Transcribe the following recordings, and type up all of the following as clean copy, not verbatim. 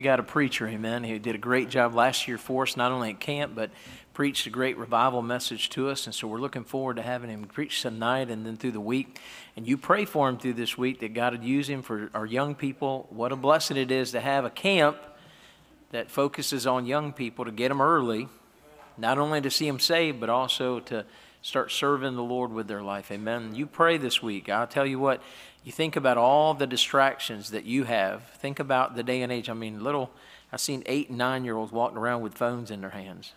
We got a preacher, amen. He did a great job last year for us, not only at camp, but preached a great revival message to us. And so we're looking forward to having him preach tonight and then through the week. And you pray for him through this week that God would use him for our young people. What a blessing it is to have a camp that focuses on young people, to get them early, not only to see them saved, but also to start serving the Lord with their life. Amen. You pray this week. I'll tell you what, you think about all the distractions that you have. Think about the day and age. I mean, I've seen 8 and 9-year-olds walking around with phones in their hands,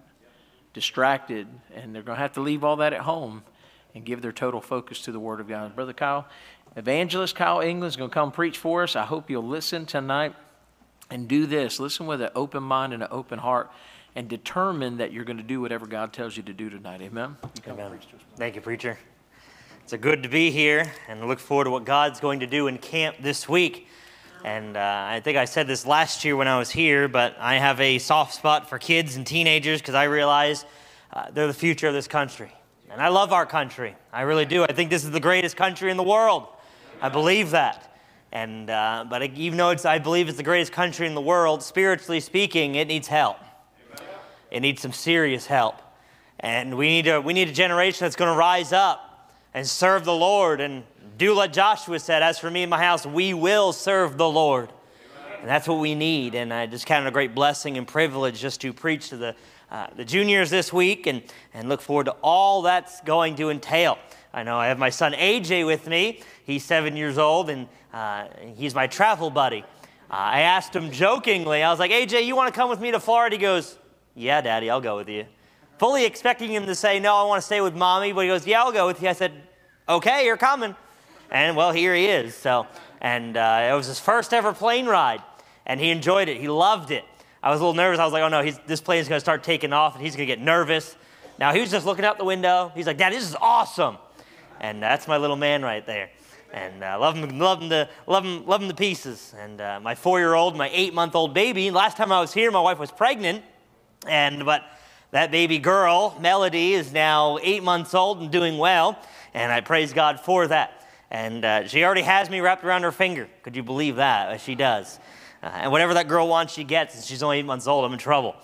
distracted, and they're going to have to leave all that at home and give their total focus to the Word of God. Brother Kyle, Evangelist Kyle England is going to come preach for us. I hope you'll listen tonight and do this. Listen with an open mind and an open heart, and determine that you're going to do whatever God tells you to do tonight. Amen? Amen. Thank you, preacher. It's good to be here, and look forward to what God's going to do in camp this week. And I think I said this last year when I was here, but I have a soft spot for kids and teenagers because I realize they're the future of this country. And I love our country. I really do. I think this is the greatest country in the world. I believe that. And but even though I believe it's the greatest country in the world, spiritually speaking, it needs help. It needs some serious help. And we need a generation that's going to rise up and serve the Lord and do like Joshua said, as for me and my house, we will serve the Lord. And that's what we need. And I just count it a great blessing and privilege just to preach to the juniors this week and look forward to all that's going to entail. I know I have my son AJ with me. He's 7 years old, and he's my travel buddy. I asked him jokingly, I was like, AJ, you want to come with me to Florida? He goes, yeah, Daddy, I'll go with you. Fully expecting him to say, no, I want to stay with Mommy. But he goes, yeah, I'll go with you. I said, okay, you're coming. And, well, here he is. And it was his first ever plane ride, and he enjoyed it. He loved it. I was a little nervous. I was like, oh, no, this plane's going to start taking off, and he's going to get nervous. Now, he was just looking out the window. He's like, Dad, this is awesome. And that's my little man right there. And I love him to pieces. And my 4-year-old, my 8-month-old baby, last time I was here, my wife was pregnant. But that baby girl, Melody, is now 8 months old and doing well. And I praise God for that. And she already has me wrapped around her finger. Could you believe that? She does. And whatever that girl wants, she gets. And she's only 8 months old. I'm in trouble.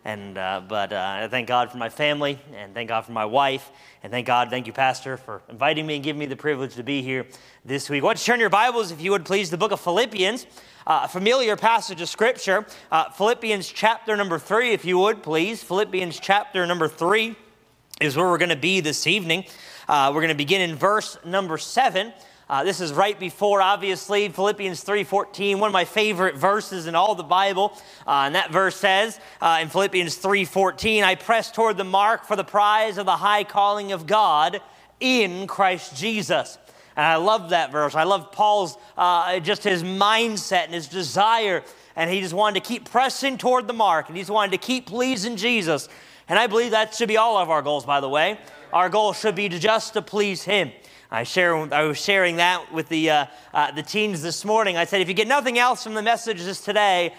But I thank God for my family, and thank God for my wife, and thank you, Pastor, for inviting me and giving me the privilege to be here this week. Why don't you turn your Bibles, if you would please, the book of Philippians, a familiar passage of Scripture. Philippians chapter number 3, if you would please. Philippians chapter number 3 is where we're going to be this evening. We're going to begin in verse number 7. This is right before, obviously, Philippians 3:14, one of my favorite verses in all the Bible. And that verse says in Philippians 3:14, I press toward the mark for the prize of the high calling of God in Christ Jesus. And I love that verse. I love Paul's, just his mindset and his desire. And he just wanted to keep pressing toward the mark. And he just wanted to keep pleasing Jesus. And I believe that should be all of our goals, by the way. Our goal should be just to please him. I was sharing that with the teens this morning. I said, if you get nothing else from the message this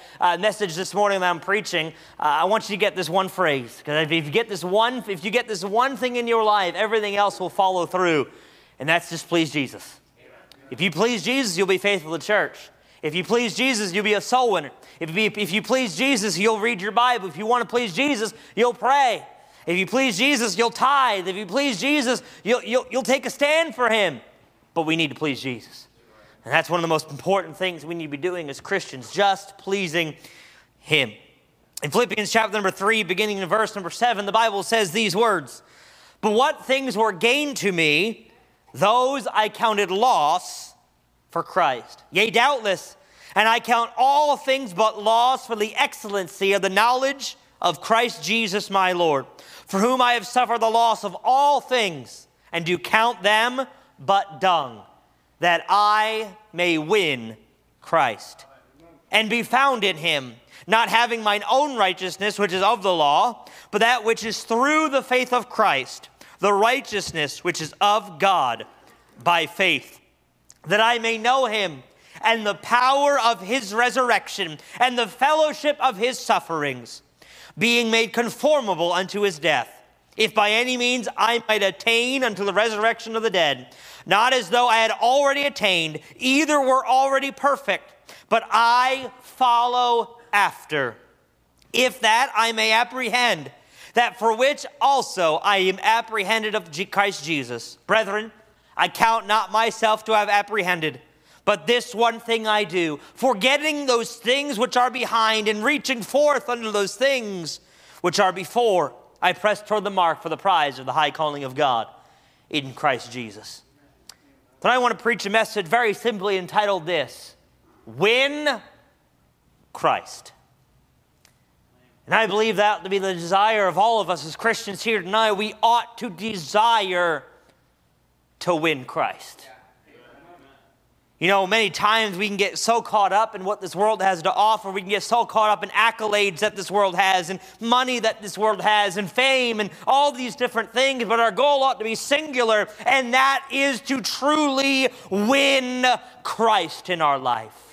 morning that I'm preaching, I want you to get this one phrase. Because if you get this one thing in your life, everything else will follow through. And that's just please Jesus. Amen. If you please Jesus, you'll be faithful to church. If you please Jesus, you'll be a soul winner. If you please Jesus, you'll read your Bible. If you want to please Jesus, you'll pray. If you please Jesus, you'll tithe. If you please Jesus, you'll take a stand for him. But we need to please Jesus. And that's one of the most important things we need to be doing as Christians, just pleasing him. In Philippians chapter number 3, beginning in verse number 7, the Bible says these words, but what things were gained to me, those I counted loss for Christ. Yea, doubtless, and I count all things but loss for the excellency of the knowledge of Christ Jesus my Lord, for whom I have suffered the loss of all things, and do count them but dung, that I may win Christ, and be found in him, not having mine own righteousness, which is of the law, but that which is through the faith of Christ, the righteousness which is of God by faith, that I may know him, and the power of his resurrection, and the fellowship of his sufferings, being made conformable unto his death, if by any means I might attain unto the resurrection of the dead, not as though I had already attained, either were already perfect, but I follow after, if that I may apprehend that for which also I am apprehended of Christ Jesus. Brethren, I count not myself to have apprehended, but this one thing I do, forgetting those things which are behind and reaching forth unto those things which are before, I press toward the mark for the prize of the high calling of God in Christ Jesus. But I want to preach a message very simply entitled this: Win Christ. And I believe that to be the desire of all of us as Christians here tonight. We ought to desire to win Christ. You know, many times we can get so caught up in what this world has to offer. We can get so caught up in accolades that this world has, and money that this world has, and fame, and all these different things. But our goal ought to be singular, and that is to truly win Christ in our life.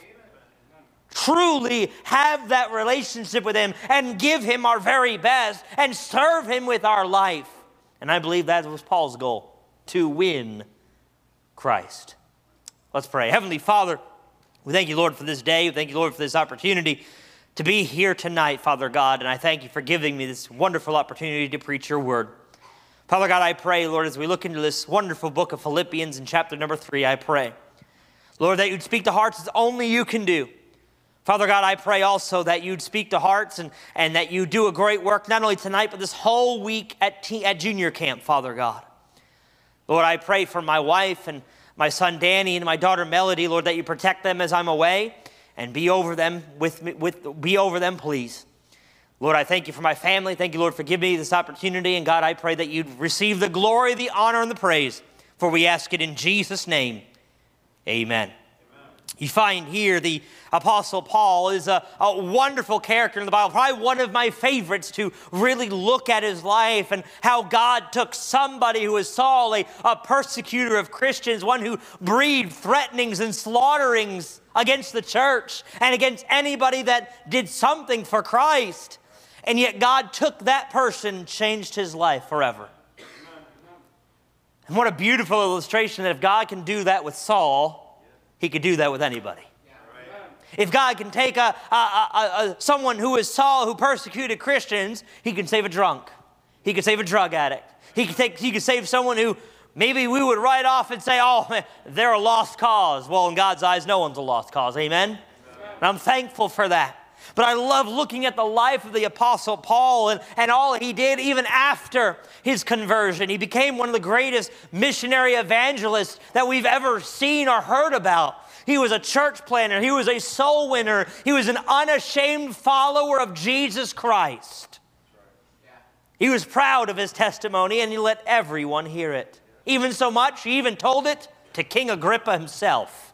Truly have that relationship with Him and give Him our very best and serve Him with our life. And I believe that was Paul's goal, to win Christ. Let's pray. Heavenly Father, we thank you, Lord, for this day. We thank you, Lord, for this opportunity to be here tonight, Father God. And I thank you for giving me this wonderful opportunity to preach your word. Father God, I pray, Lord, as we look into this wonderful book of Philippians in chapter number 3, I pray, Lord, that you'd speak to hearts as only you can do. Father God, I pray also that you'd speak to hearts and that you do a great work, not only tonight, but this whole week at junior camp, Father God. Lord, I pray for my wife and my son Danny and my daughter Melody, Lord, that you protect them as I'm away and be over them be over them, please. Lord, I thank you for my family. Thank you, Lord, for giving me this opportunity. And God, I pray that you'd receive the glory, the honor, and the praise. For we ask it in Jesus' name. Amen. You find here the Apostle Paul is a wonderful character in the Bible, probably one of my favorites to really look at his life and how God took somebody who was Saul, a persecutor of Christians, one who breathed threatenings and slaughterings against the church and against anybody that did something for Christ. And yet God took that person and changed his life forever. And what a beautiful illustration that if God can do that with Saul, He could do that with anybody. If God can take someone who is Saul, who persecuted Christians, He can save a drunk. He can save a drug addict. He can save someone who maybe we would write off and say, oh, they're a lost cause. Well, in God's eyes, no one's a lost cause. Amen? And I'm thankful for that. But I love looking at the life of the Apostle Paul and all he did even after his conversion. He became one of the greatest missionary evangelists that we've ever seen or heard about. He was a church planner. He was a soul winner. He was an unashamed follower of Jesus Christ. He was proud of his testimony, and he let everyone hear it. Even so much, he even told it to King Agrippa himself.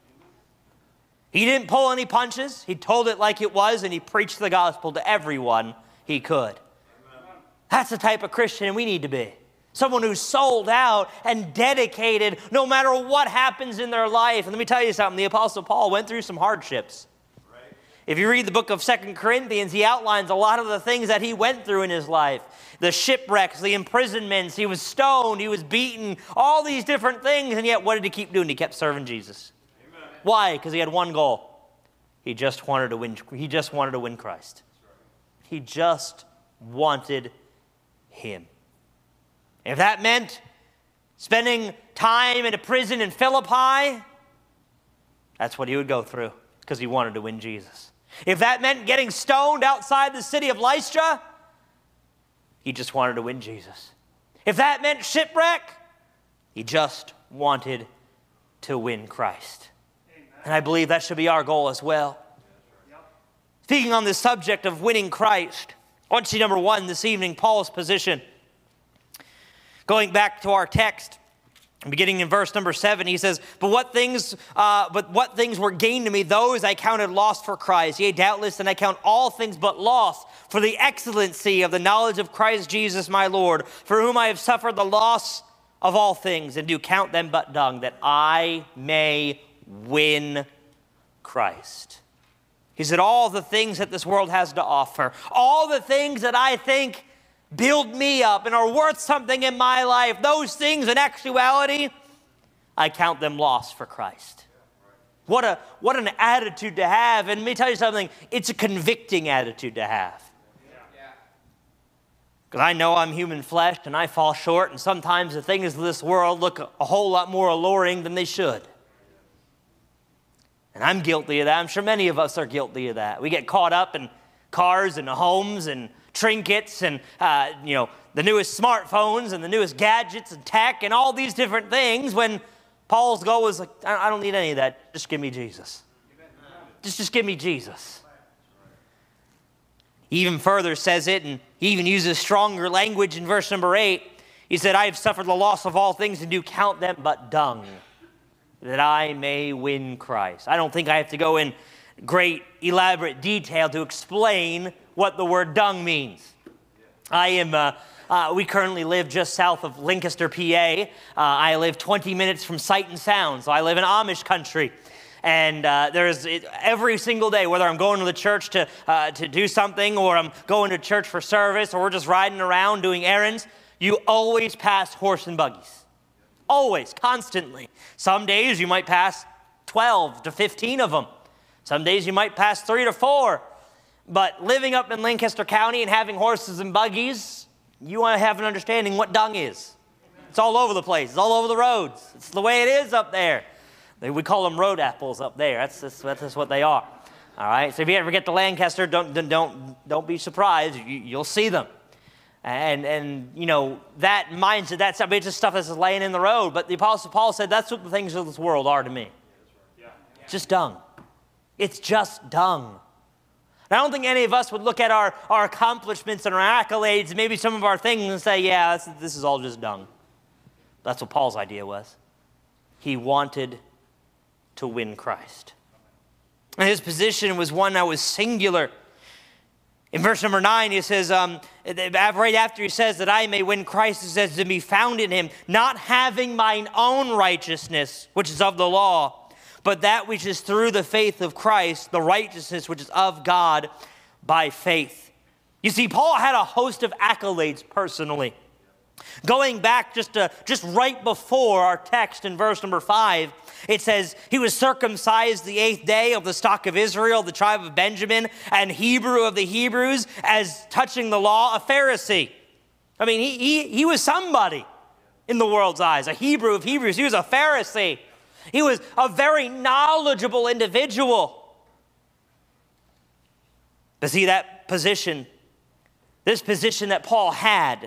He didn't pull any punches. He told it like it was, and he preached the gospel to everyone he could. That's the type of Christian we need to be. Someone who's sold out and dedicated no matter what happens in their life. And let me tell you something, the Apostle Paul went through some hardships. Right. If you read the book of 2 Corinthians, he outlines a lot of the things that he went through in his life. The shipwrecks, the imprisonments, he was stoned, he was beaten, all these different things. And yet what did he keep doing? He kept serving Jesus. Amen. Why? Because he had one goal. He just wanted to win Christ. He just wanted him. If that meant spending time in a prison in Philippi, that's what he would go through because he wanted to win Jesus. If that meant getting stoned outside the city of Lystra, he just wanted to win Jesus. If that meant shipwreck, he just wanted to win Christ. Amen. And I believe that should be our goal as well. Yep. Speaking on this subject of winning Christ, I want to see number one this evening, Paul's position. Going back to our text, beginning in verse number 7, he says, But what things were gained to me, those I counted lost for Christ. Yea, doubtless, and I count all things but loss for the excellency of the knowledge of Christ Jesus my Lord, for whom I have suffered the loss of all things, and do count them but dung, that I may win Christ. He said, all the things that this world has to offer, all the things that I think build me up and are worth something in my life, those things in actuality, I count them lost for Christ. What an attitude to have. And let me tell you something, it's a convicting attitude to have. Because I know I'm human flesh and I fall short, and sometimes the things of this world look a whole lot more alluring than they should. And I'm guilty of that. I'm sure many of us are guilty of that. We get caught up in cars and homes and trinkets and, the newest smartphones and the newest gadgets and tech and all these different things, when Paul's goal was like, I don't need any of that. Just give me Jesus. Just give me Jesus. He even further says it, and he even uses stronger language in verse number 8. He said, I have suffered the loss of all things and do count them but dung, that I may win Christ. I don't think I have to go in great elaborate detail to explain what the word dung means. We currently live just south of Lancaster, PA. I live 20 minutes from Sight and Sound, so I live in Amish country. And there's every single day, whether I'm going to the church to do something, or I'm going to church for service, or we're just riding around doing errands, you always pass horse and buggies. Always, constantly. Some days you might pass 12 to 15 of them. Some days you might pass 3 to 4. But living up in Lancaster County and having horses and buggies, you want to have an understanding what dung is. It's all over the place. It's all over the roads. It's the way it is up there. We call them road apples up there. That's what they are. All right. So if you ever get to Lancaster, don't be surprised. You'll see them. And that mindset, that's it's just stuff that's just laying in the road. But the Apostle Paul said that's what the things of this world are to me. It's just dung. It's just dung. And I don't think any of us would look at our accomplishments and our accolades and maybe some of our things and say, yeah, this is all just dung. That's what Paul's idea was. He wanted to win Christ. And his position was one that was singular. In verse number 9, he says, right after he says that I may win Christ, he says to be found in him, not having mine own righteousness, which is of the law, but that which is through the faith of Christ, the righteousness which is of God by faith. You see, Paul had a host of accolades personally. Going back just right before our text in verse number 5, it says, he was circumcised the 8th day of the stock of Israel, the tribe of Benjamin, and Hebrew of the Hebrews, as touching the law, a Pharisee. I mean, he was somebody in the world's eyes, a Hebrew of Hebrews. He was a Pharisee. He was a very knowledgeable individual. But see, that position, this position that Paul had,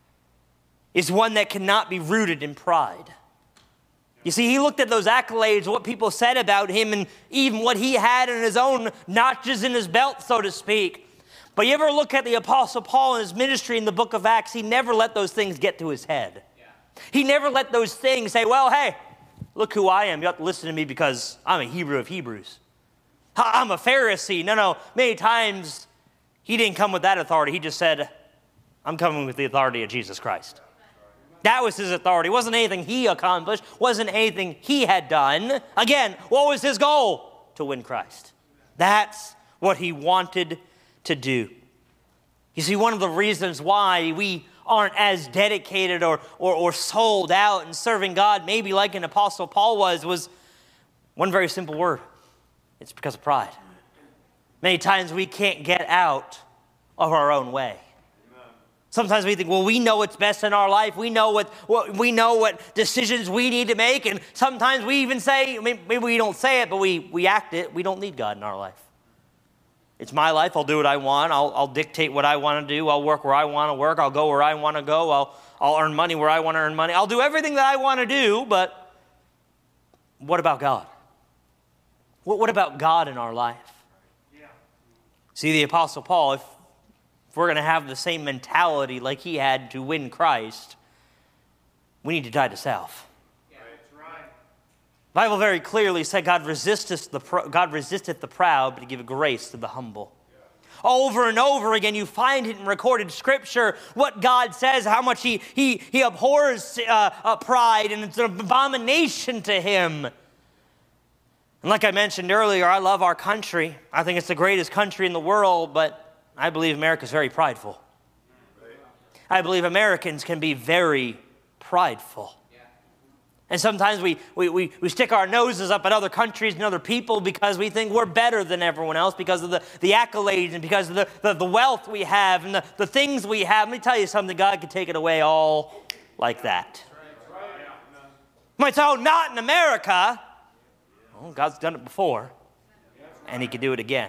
is one that cannot be rooted in pride. You see, he looked at those accolades, what people said about him, and even what he had in his own notches in his belt, so to speak. But you ever look at the Apostle Paul and his ministry in the book of Acts, he never let those things get to his head. Yeah. He never let those things say, well, hey, look who I am. You have to listen to me because I'm a Hebrew of Hebrews. I'm a Pharisee. No. Many times he didn't come with that authority. He just said, I'm coming with the authority of Jesus Christ. That was his authority. It wasn't anything he accomplished. Wasn't anything he had done. Again, what was his goal? To win Christ. That's what he wanted to do. You see, one of the reasons why we aren't as dedicated or sold out in serving God, maybe like an Apostle Paul was one very simple word. It's because of pride. Many times we can't get out of our own way. Sometimes we think, well, we know what's best in our life. We know what decisions we need to make. And sometimes we even say, maybe we don't say it, but we act it. We don't need God in our life. It's my life. I'll do what I want. I'll dictate what I want to do. I'll work where I want to work. I'll go where I want to go. I'll earn money where I want to earn money. I'll do everything that I want to do, but what about God? What about God in our life? Yeah. See, the Apostle Paul, if we're going to have the same mentality like he had to win Christ, we need to die to self. Yeah, that's right. The Bible very clearly said God resisteth the proud, but he giveth grace to the humble. Yeah. Over and over again, you find it in recorded scripture, what God says, how much he abhors pride, and it's an abomination to him. And like I mentioned earlier, I love our country. I think it's the greatest country in the world, but I believe America's very prideful. I believe Americans can be very prideful. And sometimes we stick our noses up at other countries and other people because we think we're better than everyone else because of the accolades and because of the wealth we have and the things we have. Let me tell you something, God could take it away all like that. You might say, oh, not in America. Well, God's done it before, and he could do it again.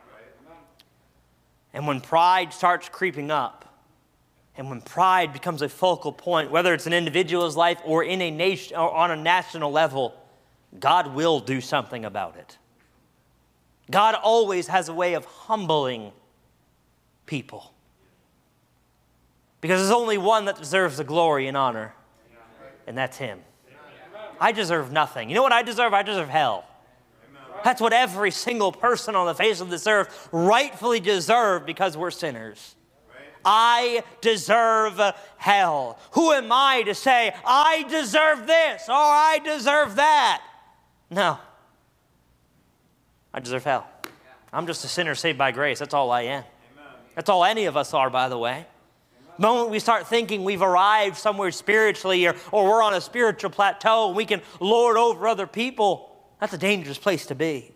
And when pride starts creeping up, and when pride becomes a focal point, whether it's an individual's life or in a nation or on a national level, God will do something about it. God always has a way of humbling people. Because there's only one that deserves the glory and honor, and that's him. I deserve nothing. You know what I deserve? I deserve hell. That's what every single person on the face of this earth rightfully deserves because we're sinners. I deserve hell. Who am I to say, I deserve this or I deserve that? No. I deserve hell. I'm just a sinner saved by grace. That's all I am. That's all any of us are, by the way. The moment we start thinking we've arrived somewhere spiritually or we're on a spiritual plateau and we can lord over other people, that's a dangerous place to be.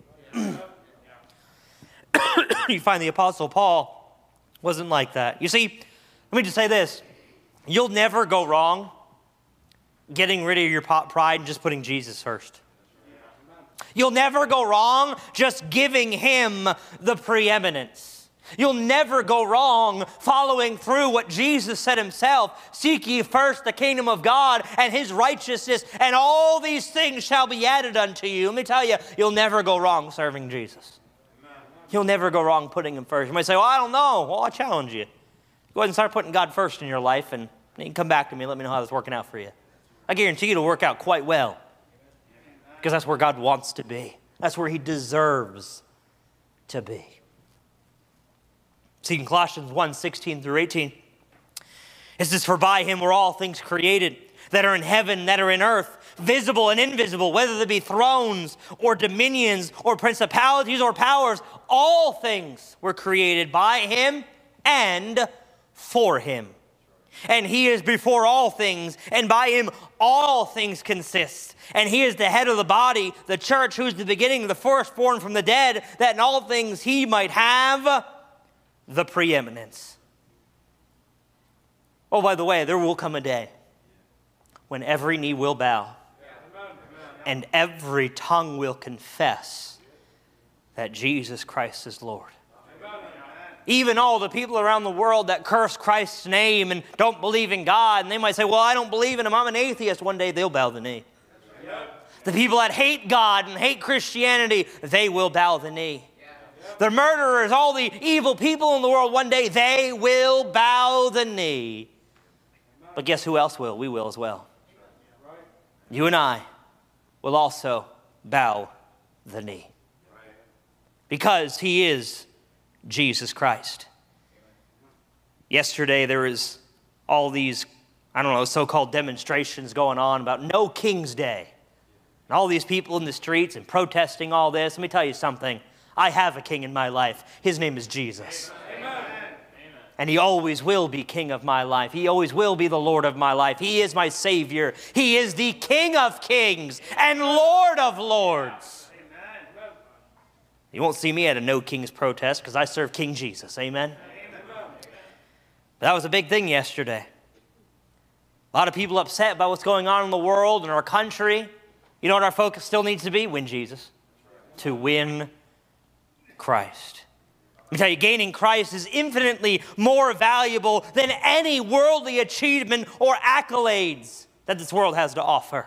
You find the Apostle Paul wasn't like that. You see, let me just say this. You'll never go wrong getting rid of your pride and just putting Jesus first. You'll never go wrong just giving him the preeminence. You'll never go wrong following through what Jesus said himself. Seek ye first the kingdom of God and his righteousness, and all these things shall be added unto you. Let me tell you, you'll never go wrong serving Jesus. You'll never go wrong putting him first. You might say, well, I don't know. Well, I challenge you. Go ahead and start putting God first in your life, and you can come back to me and let me know how that's working out for you. I guarantee you it'll work out quite well because that's where God wants to be. That's where he deserves to be. See, in Colossians 1:16 through 18, it says, for by him were all things created that are in heaven, that are in earth, visible and invisible, whether they be thrones or dominions or principalities or powers, all things were created by him and for him. And he is before all things, and by him all things consist. And he is the head of the body, the church, who is the beginning, the firstborn from the dead, that in all things he might have the preeminence. Oh, by the way, there will come a day when every knee will bow and every tongue will confess that Jesus Christ is Lord. Even all the people around the world that curse Christ's name and don't believe in God, and they might say, well, I don't believe in him, I'm an atheist. One day they'll bow the knee. The people that hate God and hate Christianity, they will bow the knee. The murderers, all the evil people in the world, one day they will bow the knee. But guess who else will? We will as well. You and I will also bow the knee. Because he is Jesus Christ. Yesterday there was all these, so-called demonstrations going on about No King's Day. And all these people in the streets and protesting all this. Let me tell you something. I have a king in my life. His name is Jesus. Amen. And he always will be king of my life. He always will be the Lord of my life. He is my Savior. He is the King of kings and Lord of lords. Amen. You won't see me at a No Kings protest because I serve King Jesus. Amen? Amen. But that was a big thing yesterday. A lot of people upset about what's going on in the world and our country. You know what our focus still needs to be? Win Jesus. To win Christ. Let me tell you, gaining Christ is infinitely more valuable than any worldly achievement or accolades that this world has to offer.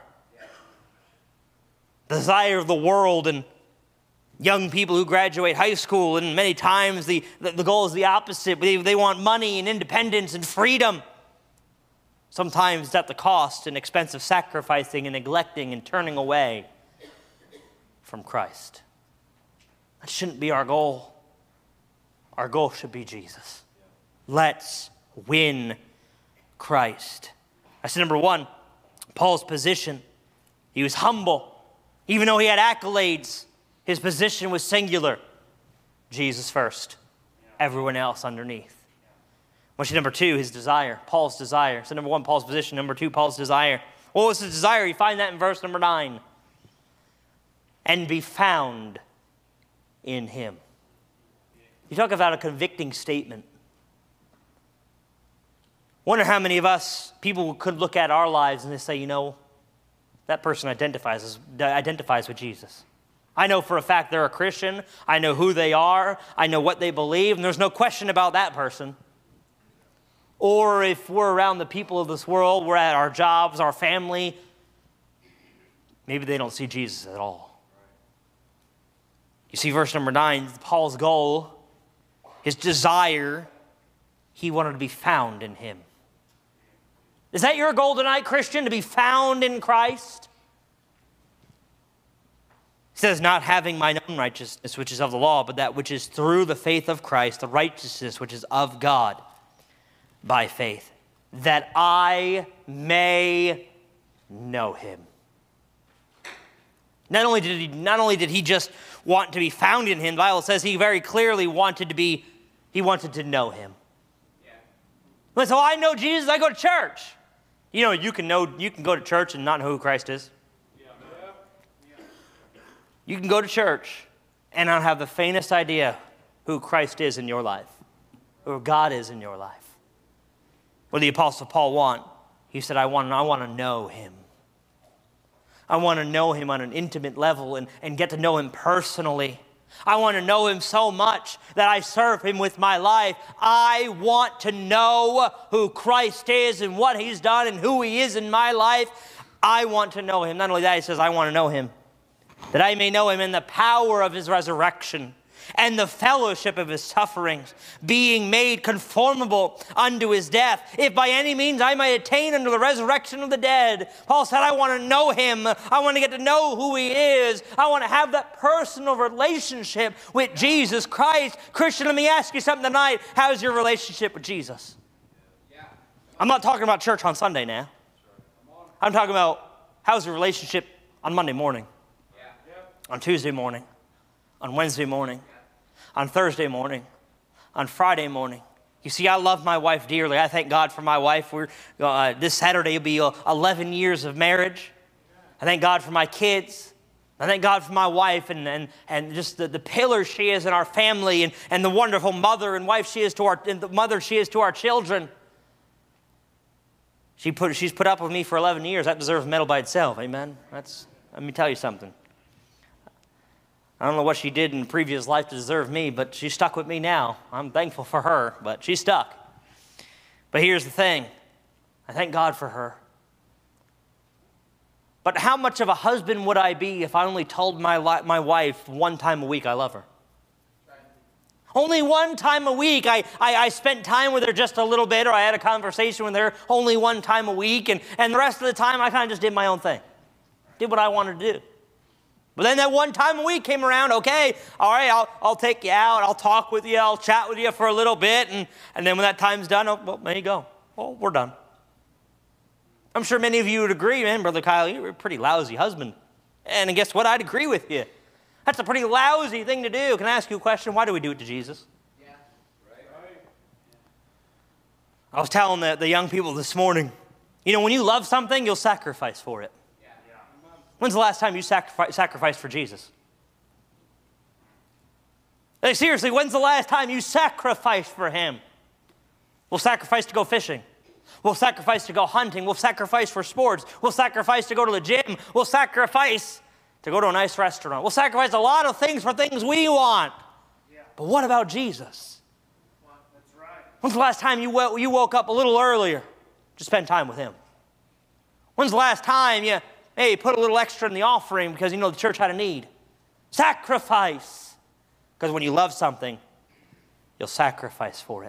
The desire of the world and young people who graduate high school, and many times the goal is the opposite. They want money and independence and freedom. Sometimes it's at the cost and expense of sacrificing and neglecting and turning away from Christ. That shouldn't be our goal. Our goal should be Jesus. Let's win Christ. I said number one, Paul's position. He was humble. Even though he had accolades, his position was singular. Jesus first. Everyone else underneath. I want you number two, his desire. Paul's desire. So number one, Paul's position. Number two, Paul's desire. What was his desire? You find that in verse number 9. And be found in him. You talk about a convicting statement. Wonder how many of us, people could look at our lives and they say, you know, that person identifies with Jesus. I know for a fact they're a Christian. I know who they are. I know what they believe, and there's no question about that person. Or if we're around the people of this world, we're at our jobs, our family, maybe they don't see Jesus at all. You see verse number 9, Paul's goal, his desire, he wanted to be found in him. Is that your goal tonight, Christian, to be found in Christ? He says, not having mine own righteousness, which is of the law, but that which is through the faith of Christ, the righteousness which is of God by faith, that I may know him. Not only did he just want to be found in him, the Bible says he very clearly wanted to know him. Yeah. So I know Jesus, I go to church. You know, you can go to church and not know who Christ is. You can go to church and not have the faintest idea who Christ is in your life, or God is in your life. What did the Apostle Paul want? He said, I want to know him. I want to know him on an intimate level and get to know him personally. I want to know him so much that I serve him with my life. I want to know who Christ is and what he's done and who he is in my life. I want to know him. Not only that, he says, I want to know him, that I may know him in the power of his resurrection and the fellowship of his sufferings, being made conformable unto his death, if by any means I might attain unto the resurrection of the dead. Paul said, I want to know him. I want to get to know who he is. I want to have that personal relationship with Jesus Christ. Christian, let me ask you something tonight. How's your relationship with Jesus? I'm not talking about church on Sunday now. I'm talking about how's your relationship on Monday morning, on Tuesday morning, on Wednesday morning, on Thursday morning, on Friday morning. You see, I love my wife dearly. I thank God for my wife. This Saturday will be 11 years of marriage. I thank God for my kids. I thank God for my wife and just the pillar she is in our family and the wonderful mother and wife she is to our children. She's put up with me for 11 years. That deserves a medal by itself. Amen. Let me tell you something. I don't know what she did in a previous life to deserve me, but she stuck with me now. I'm thankful for her, but she stuck. But here's the thing. I thank God for her. But how much of a husband would I be if I only told my wife one time a week I love her? Only one time a week. I spent time with her just a little bit, or I had a conversation with her only one time a week, and the rest of the time I kind of just did my own thing. Did what I wanted to do. But then that one time a week came around, okay, all right, I'll take you out, I'll talk with you, I'll chat with you for a little bit, and then when that time's done, oh, well, there you go. Well, we're done. I'm sure many of you would agree, man, Brother Kyle, you're a pretty lousy husband. And guess what? I'd agree with you. That's a pretty lousy thing to do. Can I ask you a question? Why do we do it to Jesus? Yeah, right. I was telling the young people this morning, you know, when you love something, you'll sacrifice for it. When's the last time you sacrificed for Jesus? Hey, seriously, when's the last time you sacrificed for him? We'll sacrifice to go fishing. We'll sacrifice to go hunting. We'll sacrifice for sports. We'll sacrifice to go to the gym. We'll sacrifice to go to a nice restaurant. We'll sacrifice a lot of things for things we want. Yeah. But what about Jesus? Well, that's right. When's the last time you woke up a little earlier to spend time with him? When's the last time you put a little extra in the offering because you know the church had a need? Sacrifice. Because when you love something, you'll sacrifice for it.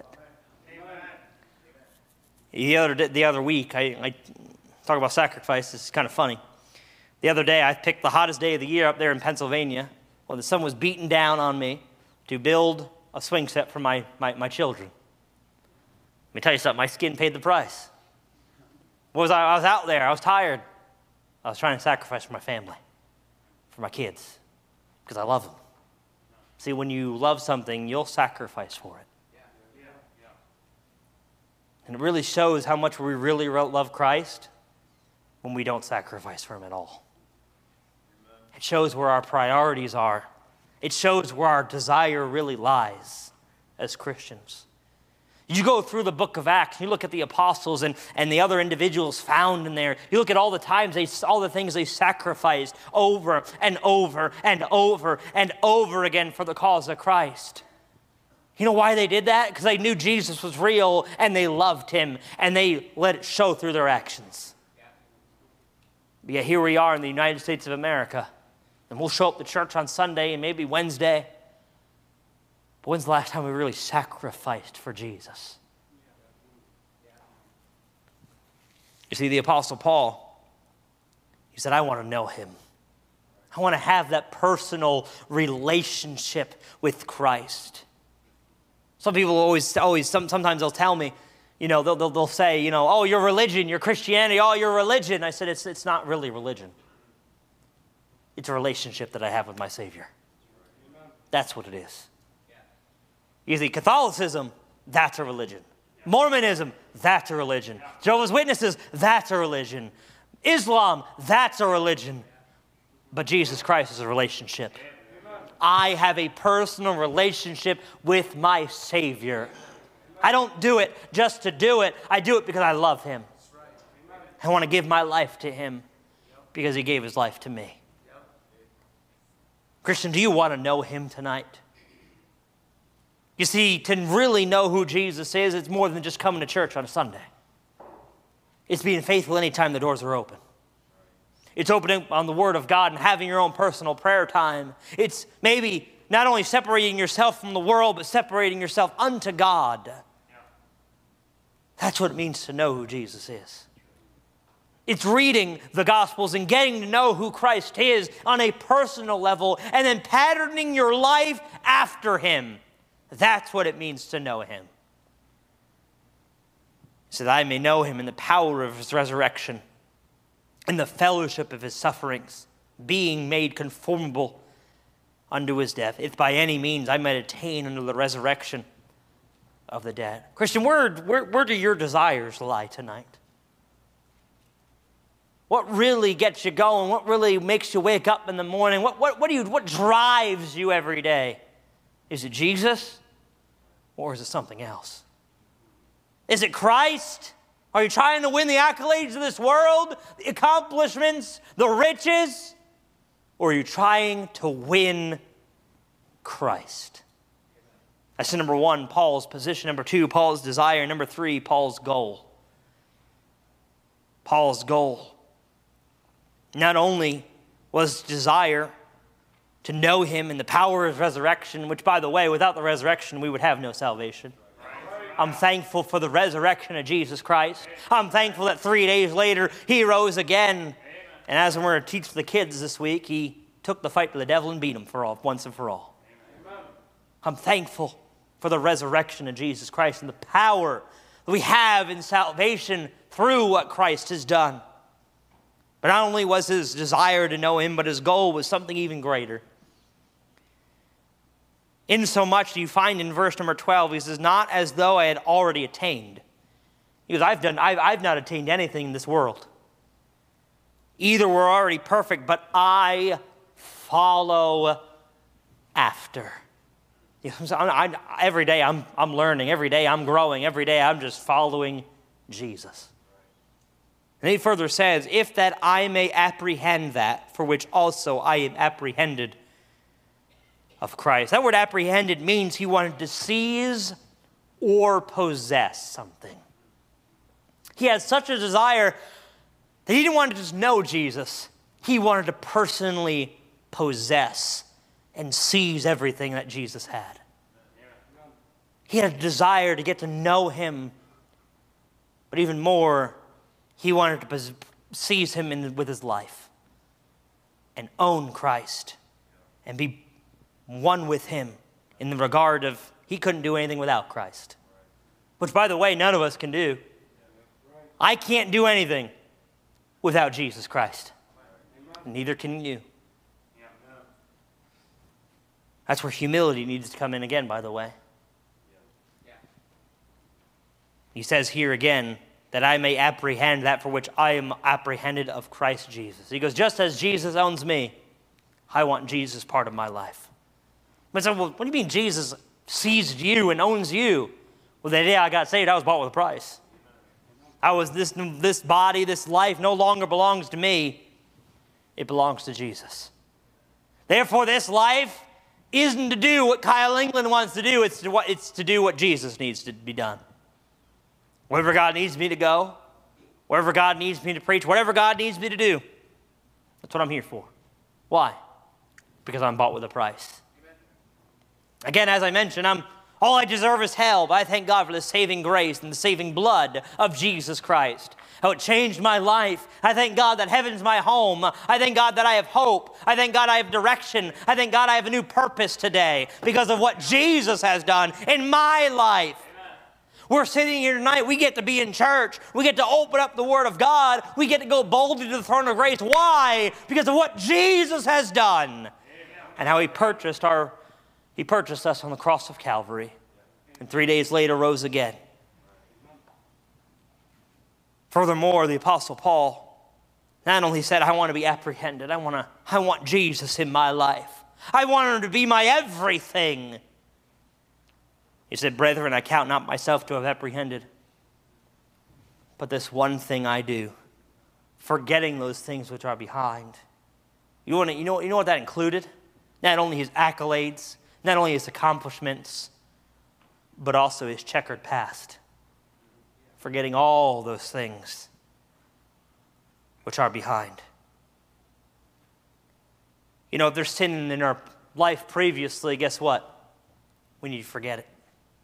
Amen. The other week, I talk about sacrifice. It's kind of funny. The other day, I picked the hottest day of the year up there in Pennsylvania when the sun was beating down on me to build a swing set for my children. Let me tell you something. My skin paid the price. I was out there. I was tired. I was trying to sacrifice for my family, for my kids, because I love them. See, when you love something, you'll sacrifice for it. And it really shows how much we really love Christ when we don't sacrifice for him at all. It shows where our priorities are. It shows where our desire really lies as Christians. You go through the book of Acts, you look at the apostles and the other individuals found in there. You look at all the times, all the things they sacrificed over and over and over and over again for the cause of Christ. You know why they did that? Because they knew Jesus was real and they loved him and they let it show through their actions. But yet here we are in the United States of America, and we'll show up to church on Sunday and maybe Wednesday. But when's the last time we really sacrificed for Jesus? You see, the Apostle Paul, he said, I want to know him. I want to have that personal relationship with Christ. Some people sometimes they'll tell me, they'll say, oh, your religion, your Christianity, oh, your religion. I said, it's not really religion. It's a relationship that I have with my Savior. That's what it is. You see, Catholicism, that's a religion. Mormonism, that's a religion. Jehovah's Witnesses, that's a religion. Islam, that's a religion. But Jesus Christ is a relationship. I have a personal relationship with my Savior. I don't do it just to do it. I do it because I love him. I want to give my life to him because he gave his life to me. Christian, do you want to know him tonight? You see, to really know who Jesus is, it's more than just coming to church on a Sunday. It's being faithful anytime the doors are open. It's opening on the Word of God and having your own personal prayer time. It's maybe not only separating yourself from the world, but separating yourself unto God. That's what it means to know who Jesus is. It's reading the Gospels and getting to know who Christ is on a personal level and then patterning your life after him. That's what it means to know him. So that I may know him in the power of his resurrection, in the fellowship of his sufferings, being made conformable unto his death, if by any means I might attain unto the resurrection of the dead. Christian, where do your desires lie tonight? What really gets you going? What really makes you wake up in the morning? What drives you every day? Is it Jesus or is it something else? Is it Christ? Are you trying to win the accolades of this world, the accomplishments, the riches? Or are you trying to win Christ? That's number one, Paul's position. Number two, Paul's desire. Number three, Paul's goal. Paul's goal. Not only was desire to know him in the power of his resurrection, which, by the way, without the resurrection, we would have no salvation. I'm thankful for the resurrection of Jesus Christ. I'm thankful that 3 days later, he rose again. And as we're going to teach the kids this week, he took the fight to the devil and beat him once and for all. I'm thankful for the resurrection of Jesus Christ and the power that we have in salvation through what Christ has done. But not only was his desire to know him, but his goal was something even greater. Insomuch do you find in verse number 12, he says, not as though I had already attained. He goes, I've not attained anything in this world. Either we're already perfect, but I follow after. Every day I'm learning. Every day I'm growing. Every day I'm just following Jesus. And he further says, if that I may apprehend that for which also I am apprehended of Christ. That word apprehended means he wanted to seize or possess something. He had such a desire that he didn't want to just know Jesus. He wanted to personally possess and seize everything that Jesus had. He had a desire to get to know him, but even more, he wanted to seize him with his life and own Christ and be one with him in the regard of he couldn't do anything without Christ. Which, by the way, none of us can do. I can't do anything without Jesus Christ. Neither can you. That's where humility needs to come in again, by the way. He says here again, that I may apprehend that for which I am apprehended of Christ Jesus. He goes, just as Jesus owns me, I want Jesus part of my life. I said, well, what do you mean Jesus seized you and owns you? Well, the day I got saved, I was bought with a price. I was this body, this life no longer belongs to me. It belongs to Jesus. Therefore, this life isn't to do what Kyle England wants to do. It's to do what Jesus needs to be done. Wherever God needs me to go, wherever God needs me to preach, whatever God needs me to do, that's what I'm here for. Why? Because I'm bought with a price. Again, as I mentioned, all I deserve is hell, but I thank God for the saving grace and the saving blood of Jesus Christ. How it changed my life. I thank God that heaven's my home. I thank God that I have hope. I thank God I have direction. I thank God I have a new purpose today because of what Jesus has done in my life. Amen. We're sitting here tonight. We get to be in church. We get to open up the Word of God. We get to go boldly to the throne of grace. Why? Because of what Jesus has done. Amen. And how He purchased us on the cross of Calvary. And 3 days later rose again. Furthermore, the Apostle Paul not only said, I want to be apprehended, I want Jesus in my life. I want Him to be my everything. He said, brethren, I count not myself to have apprehended, but this one thing I do, forgetting those things which are behind. You know what that included? Not only his accolades, not only his accomplishments, but also his checkered past. Forgetting all those things which are behind. You know, if there's sin in our life previously, guess what? We need to forget it.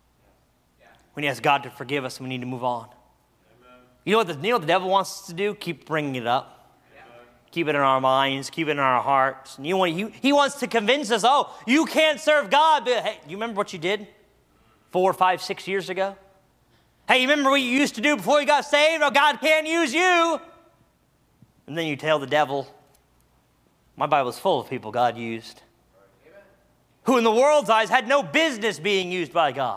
We need to ask God to forgive us, and we need to move on. You know what the devil wants us to do? Keep bringing it up. Keep it in our minds, keep it in our hearts. And he wants to convince us, oh, you can't serve God. But hey, you remember what you did 4, 5, 6 years ago? Hey, you remember what you used to do before you got saved? Oh, God can't use you. And then you tell the devil, my Bible's full of people God used, who in the world's eyes had no business being used by God.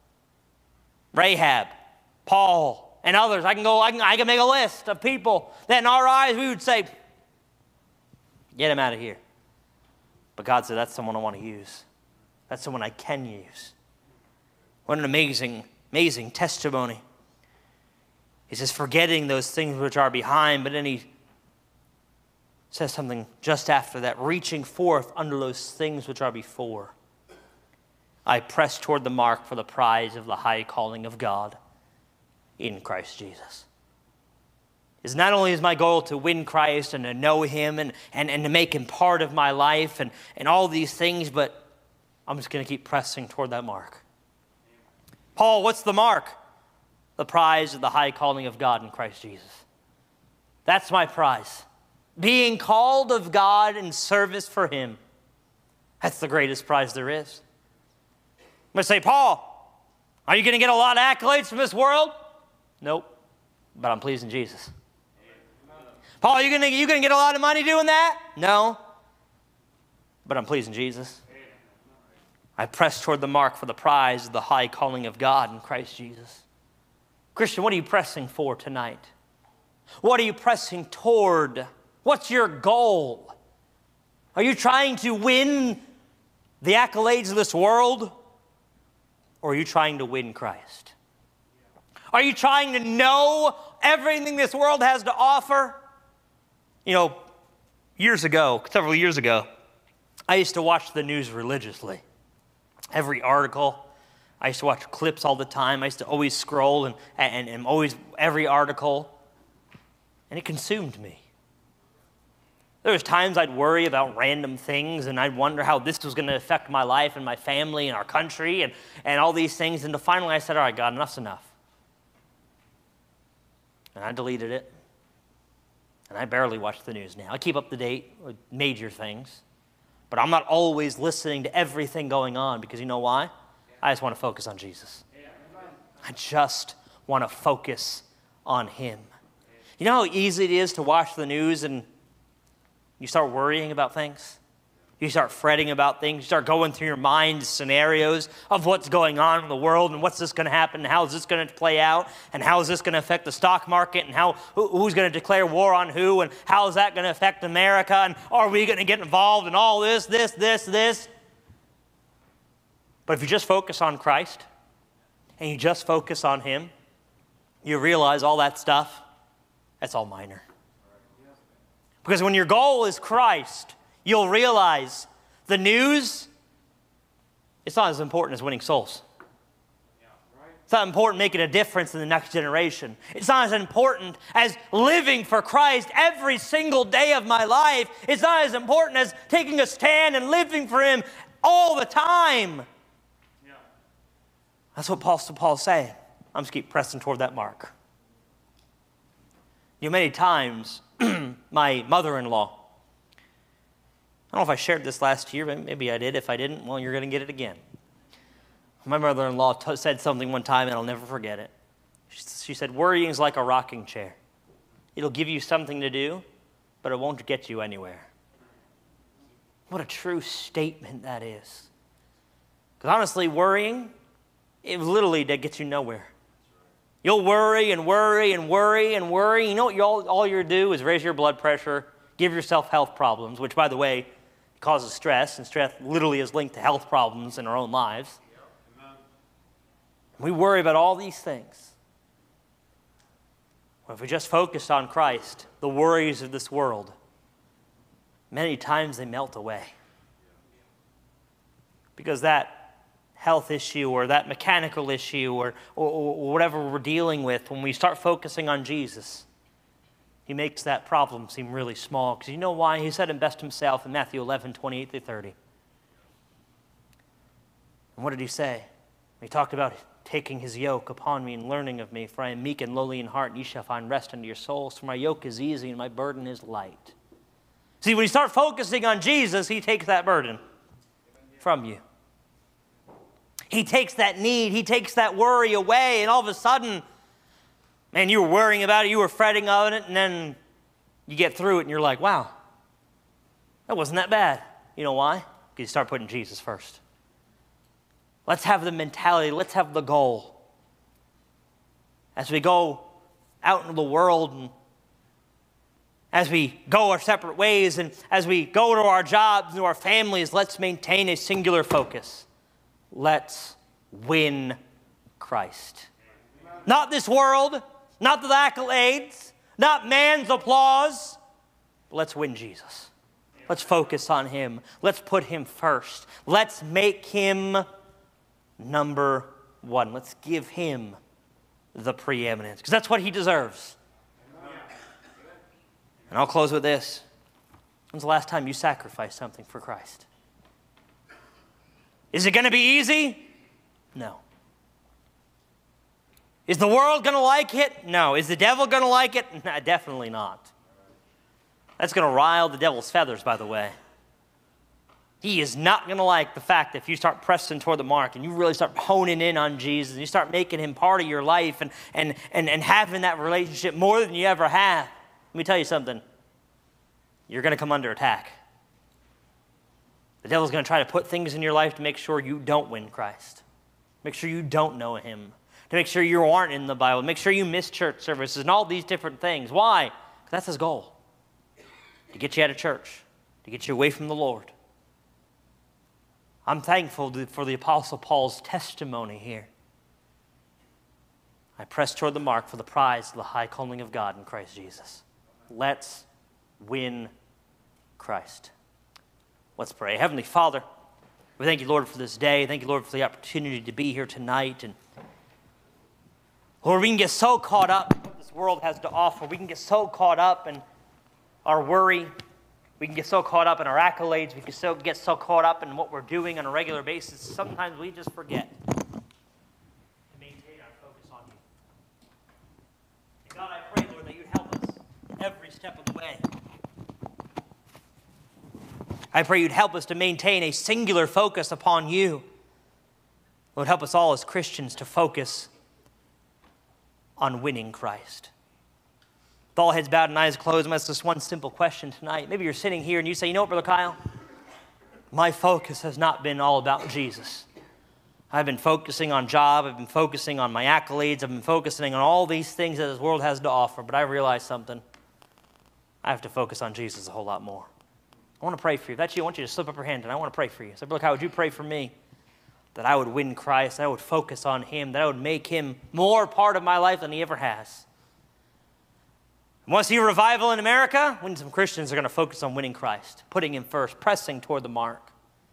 Rahab, Paul, and others. I can make a list of people that in our eyes we would say, get him out of here. But God said, that's someone I want to use. That's someone I can use. What an amazing testimony. He says, forgetting those things which are behind, but then he says something just after that, reaching forth under those things which are before. I press toward the mark for the prize of the high calling of God in Christ Jesus. It's not only is my goal to win Christ and to know Him and to make Him part of my life and all these things, but I'm just going to keep pressing toward that mark. Paul, what's the mark? The prize of the high calling of God in Christ Jesus. That's my prize. Being called of God in service for Him. That's the greatest prize there is. I'm going to say, Paul, are you going to get a lot of accolades from this world? Nope, but I'm pleasing Jesus. Paul, are you going to get a lot of money doing that? No, but I'm pleasing Jesus. I press toward the mark for the prize of the high calling of God in Christ Jesus. Christian, what are you pressing for tonight? What are you pressing toward? What's your goal? Are you trying to win the accolades of this world? Or are you trying to win Christ? Are you trying to know everything this world has to offer? You know, several years ago, I used to watch the news religiously. Every article. I used to watch clips all the time. I used to always scroll and always every article. And it consumed me. There was times I'd worry about random things and I'd wonder how this was going to affect my life and my family and our country and all these things. And finally I said, all right, God, enough's enough. And I deleted it. And I barely watch the news now. I keep up to date with major things. But I'm not always listening to everything going on because you know why? I just want to focus on Jesus. I just want to focus on Him. You know how easy it is to watch the news and you start worrying about things? You start fretting about things. You start going through your mind scenarios of what's going on in the world and what's this going to happen and how is this going to play out and how is this going to affect the stock market and who's going to declare war on who and how is that going to affect America and are we going to get involved in all this. But if you just focus on Christ and you just focus on Him, you realize all that stuff, that's all minor. Because when your goal is Christ, you'll realize the news, it's not as important as winning souls. It's not important making a difference in the next generation. It's not as important as living for Christ every single day of my life. It's not as important as taking a stand and living for Him all the time. Yeah. That's what Paul's saying. I'm just keep pressing toward that mark. Many times, my mother-in-law, I don't know if I shared this last year, but maybe I did. If I didn't, well, you're going to get it again. My mother-in-law said something one time, and I'll never forget it. She said, worrying is like a rocking chair. It'll give you something to do, but it won't get you anywhere. What a true statement that is. Because honestly, worrying, it literally gets you nowhere. You'll worry and worry and worry and worry. You know what all you'll do is raise your blood pressure, give yourself health problems, which, by the way, causes stress, and stress literally is linked to health problems in our own lives. Yep. We worry about all these things. Well, if we just focused on Christ, the worries of this world, many times they melt away. Because that health issue or that mechanical issue or whatever we're dealing with, when we start focusing on Jesus, He makes that problem seem really small. Because you know why? He said it best Himself in Matthew 11:28-30. And what did He say? He talked about taking His yoke upon me and learning of me, for I am meek and lowly in heart, and ye shall find rest unto your souls. For my yoke is easy and my burden is light. See, when you start focusing on Jesus, He takes that burden from you. He takes that need, He takes that worry away, and all of a sudden, man, you were worrying about it, you were fretting on it, and then you get through it and you're like, wow, that wasn't that bad. You know why? Because you start putting Jesus first. Let's have the mentality, let's have the goal. As we go out into the world and as we go our separate ways and as we go to our jobs, to our families, let's maintain a singular focus. Let's win Christ. Not this world, not the accolades, not man's applause, but let's win Jesus. Let's focus on Him. Let's put Him first. Let's make Him number one. Let's give Him the preeminence, because that's what He deserves. And I'll close with this. When's the last time you sacrificed something for Christ? Is it going to be easy? No. Is the world going to like it? No. Is the devil going to like it? No, definitely not. That's going to rile the devil's feathers, by the way. He is not going to like the fact that if you start pressing toward the mark and you really start honing in on Jesus and you start making Him part of your life and having that relationship more than you ever have. Let me tell you something. You're going to come under attack. The devil's going to try to put things in your life to make sure you don't win Christ. Make sure you don't know Him. To make sure you aren't in the Bible. Make sure you miss church services and all these different things. Why? Because that's his goal. To get you out of church. To get you away from the Lord. I'm thankful for the Apostle Paul's testimony here. I press toward the mark for the prize of the high calling of God in Christ Jesus. Let's win Christ. Let's pray. Heavenly Father, we thank you, Lord, for this day. Thank you, Lord, for the opportunity to be here tonight. And Lord, we can get so caught up in what this world has to offer. We can get so caught up in our worry. We can get so caught up in our accolades. We can get so caught up in what we're doing on a regular basis. Sometimes we just forget to maintain our focus on you. And God, I pray, Lord, that you'd help us every step of the way. I pray you'd help us to maintain a singular focus upon you. Lord, help us all as Christians to focus on winning Christ. With all heads bowed and eyes closed, I'm going to ask this one simple question tonight. Maybe you're sitting here and you say, you know what, Brother Kyle? my focus has not been all about Jesus. I've been focusing on job, I've been focusing on my accolades, I've been focusing on all these things that this world has to offer, but I realized something. I have to focus on Jesus a whole lot more. I want to pray for you. If that's you, I want you to slip up your hand, and I want to pray for you. So, look, how would you pray for me? That I would win Christ, that I would focus on him, that I would make him more part of my life than he ever has. I want to see a revival in America when some Christians are going to focus on winning Christ, putting him first, pressing toward the mark.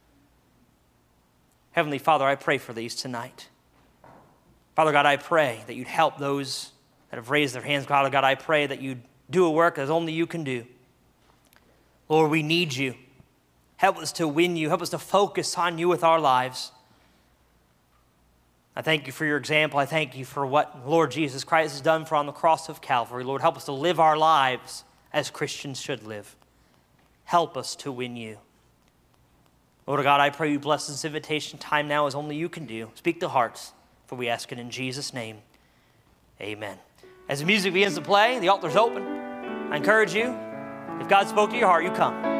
Heavenly Father, I pray for these tonight. Father God, I pray that you'd help those that have raised their hands. Father God, I pray that you'd do a work as only you can do. Lord, we need you. Help us to win you. Help us to focus on you with our lives. I thank you for your example. I thank you for what Lord Jesus Christ has done for on the cross of Calvary. Lord, help us to live our lives as Christians should live. Help us to win you. Lord God, I pray you bless this invitation time now as only you can do. Speak to hearts, for we ask it in Jesus' name. Amen. As the music begins to play, the altar's open. I encourage you, if God spoke to your heart, you come.